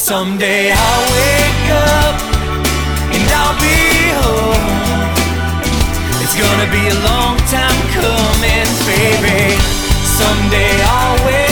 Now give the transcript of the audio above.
Someday I'll wake up and I'll be home. It's gonna be a long time coming, baby. Someday I'll wake